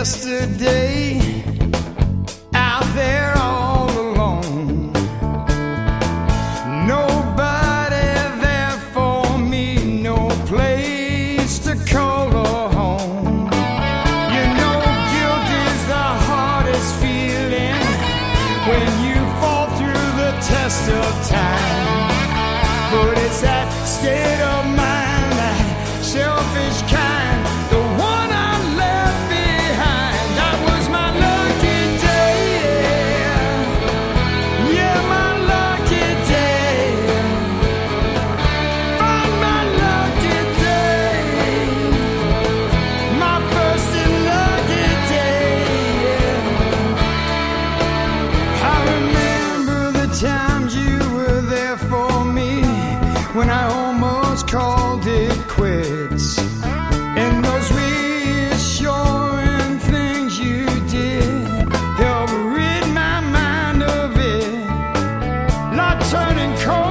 yesterday, out there all alone. Nobody there for me, no place to call a home. You know, guilt is the hardest feeling when you fall through the test of time. But it's that state of mind, that selfish kind, the one I left behind. That was my lucky day, yeah, my lucky day. Found my lucky day, my first and lucky day, yeah. I remember the times you were there for me when I almost called it quits. And those reassuring things you did helped rid my mind of it, like turning cold